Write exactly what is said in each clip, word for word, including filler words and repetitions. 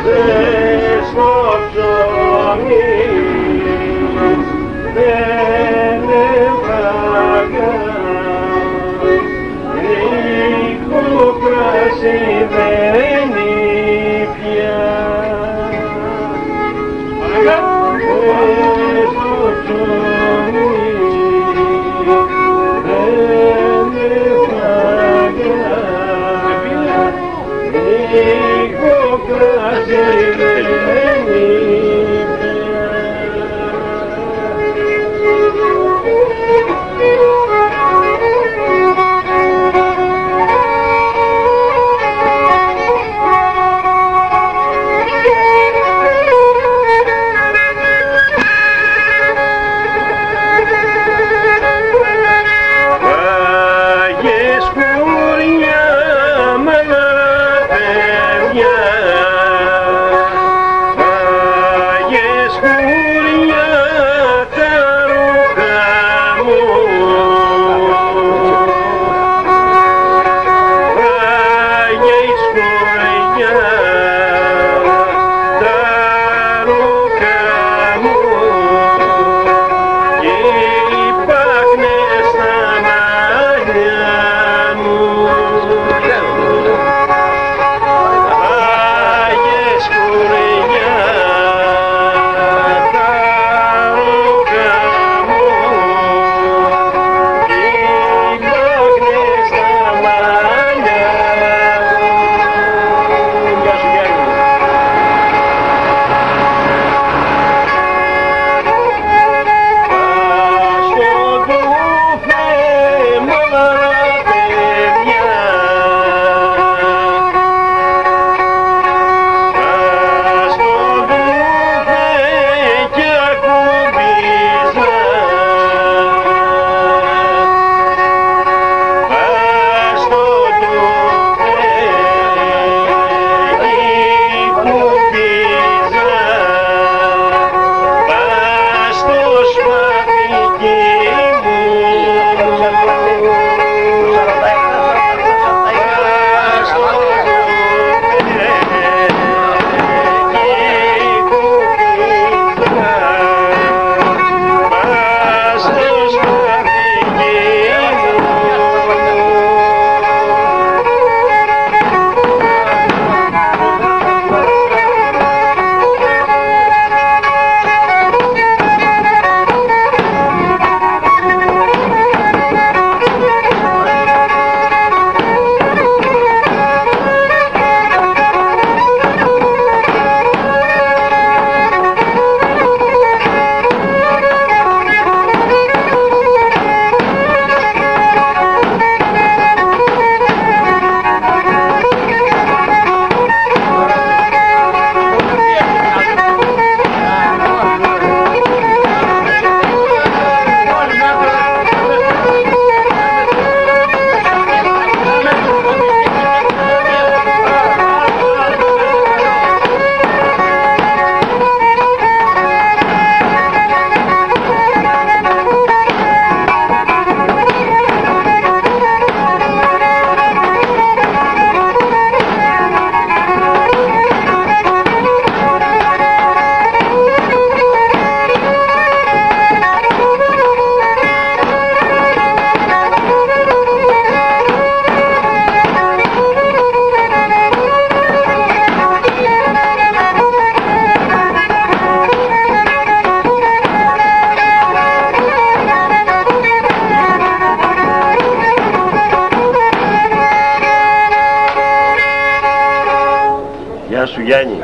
σου Γιάννη.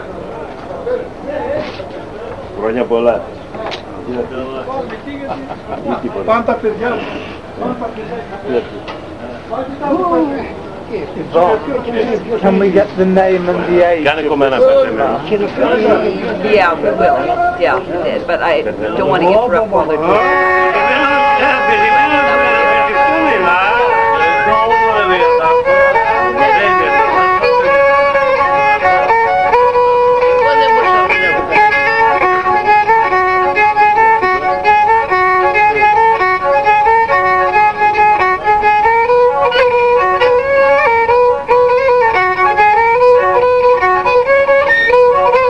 Χρόνια πολλά. Πάντα παιδιά μου. Can we get the name and the age? Κάνε κομμένα πέντε. Yeah, we will. Yeah, but I don't want to interrupt while they're doing it. Thank you.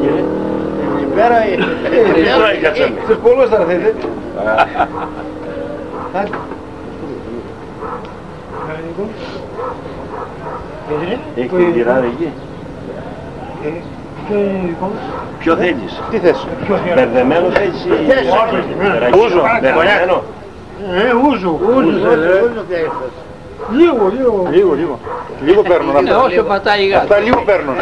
κύριε. Πέρα Τώρα κάτσαμε. στους πολλούς θα έρθετε. Έχει την τυράδα εκεί. Ποιο θέλεις? Τι θες? Μπερδεμένο θέλεις ή... Ούζο. Μπερδεμένο. Ε, ούζο. Ούζο. Λίγο, λίγο. Λίγο, λίγο. Λίγο παίρνουν Είναι αυτά. όσο πατάει η γάτα. Αυτά λίγο παίρνουν.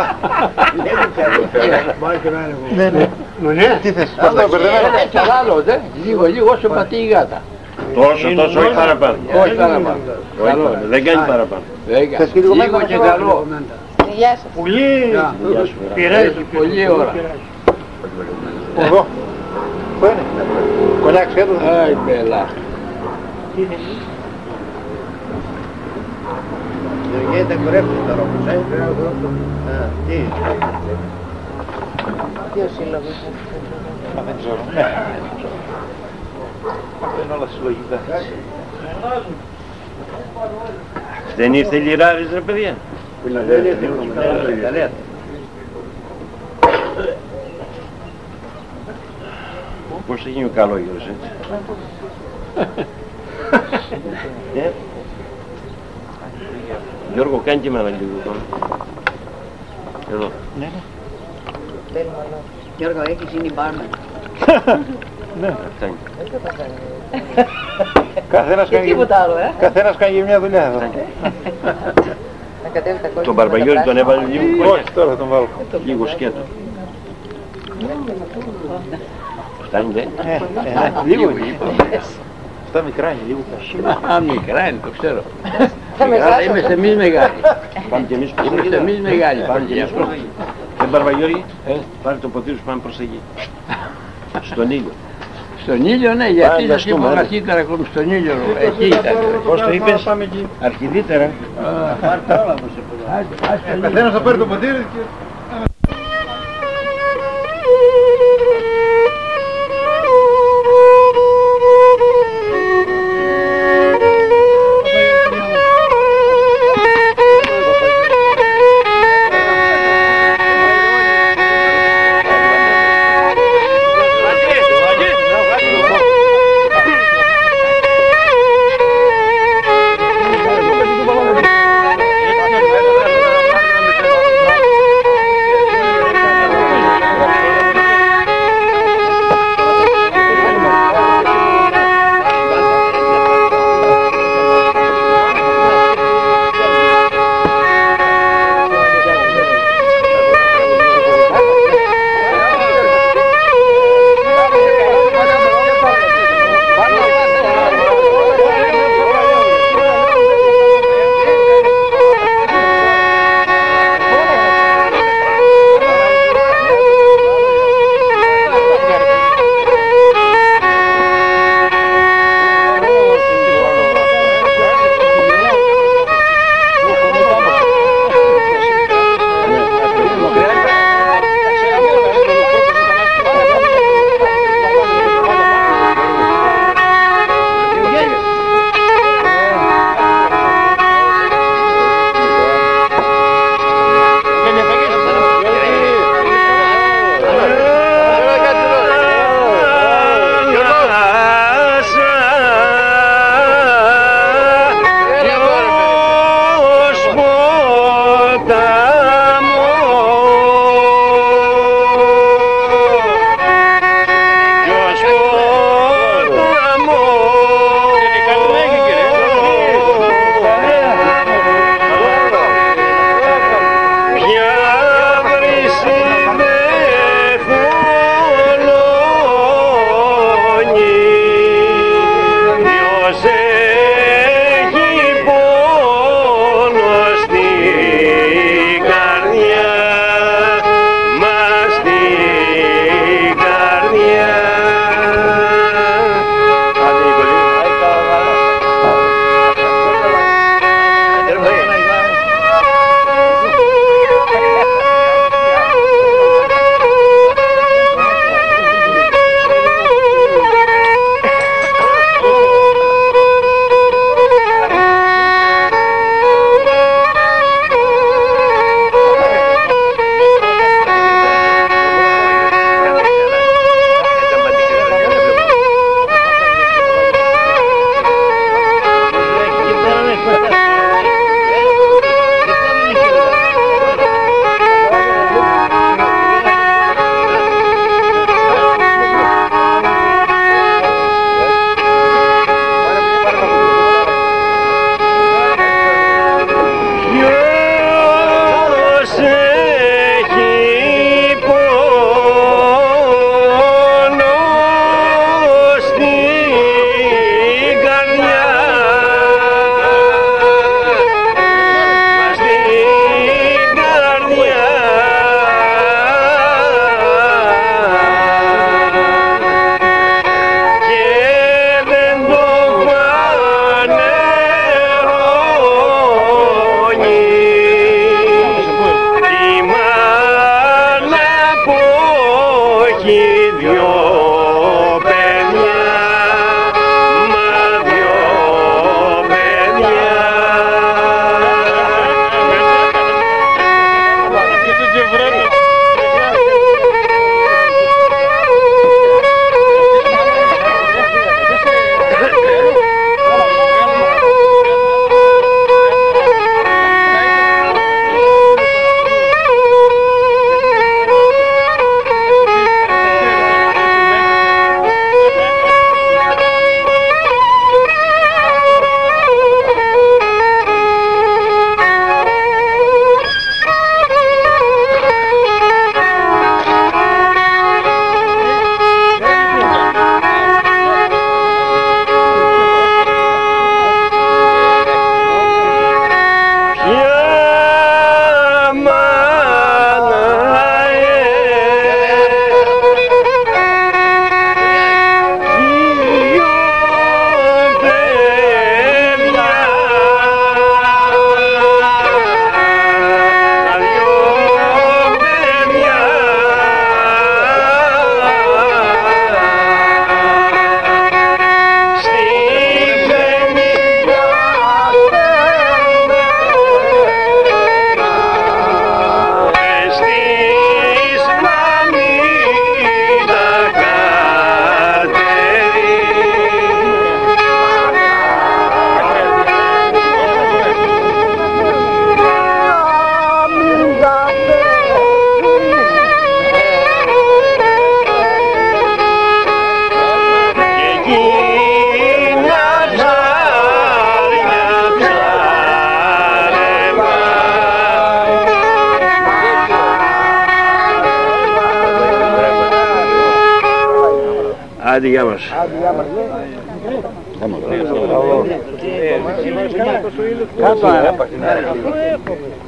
Ναι, ναι. Ναι. Τι θες? Αυτό μπερδεμένο. Κι άλλο, δε. Λίγο, λίγο όσο πατάει η γάτα. Τόσο, τόσο, όχι παραπάνω. Όχι παραπάνω. Όχι παραπάνω. Δεν κάνει παραπάνω. Βέβαια. Θες και λίγο Λίγο μέσα, και μέσα, καλό. Γεια σας. Πολύ Πειράζει πειράζει. πολλή ώρα. Εδώ. Πού είναι? Κονιάκ σχέτω. Άι, μπελά. Γεωργία τα κορεύτης τώρα όπως ε. Τι? Ποιος σύλλογος? Μα δεν ξέρω. Ναι. Αυτά είναι όλα συλλογικά. Δεν ήρθε λιράρης ρε παιδιά. Δεν ήρθε. Πώς θα γίνει ο καλόγερος έτσι. Ε, Γιώργο, κάνει και εμένα λίγο τώρα. Εδώ. Γιώργο, έχεις γίνει μπάρμεν. Αυτά είναι. Καθένας Και κάνει, τίποτα άλλο, ε. καθένας κάνει μια δουλειά εδώ. Να κατέβει τα κόκκινα. Τον Μπαρμπαγιώρη τον έβαλε λίγο. Όχι, τώρα θα τον βάλω. Λίγο σκέτο. Φτάνει δε. Ε, ε, Λίγο είναι. Αυτά μικρά είναι, λίγο κασί. Α, μικρά είναι, το ξέρω. Θα με Αλλά ζάσω. είμαστε εμείς μεγάλοι. Πάμε κι εμείς προς Είμαστε εμείς μεγάλοι. Πάμε κι εμείς προς εκεί. Ε, Μπαρμπαγιώρη, πάρε το ποτήρι σου, πάμε προς εκεί. Στον ήλιο. Στον ήλιο, ναι, γιατί Πάμε, σας ας είπα πούμε, αρχίτερα ακόμη στον ήλιο. Εκεί ήταν. Πώς το είπες? Αρχιδίτερα. Καθένας θα πάρει το ποτήρι και... Άντε, γεια μας. Κάτω,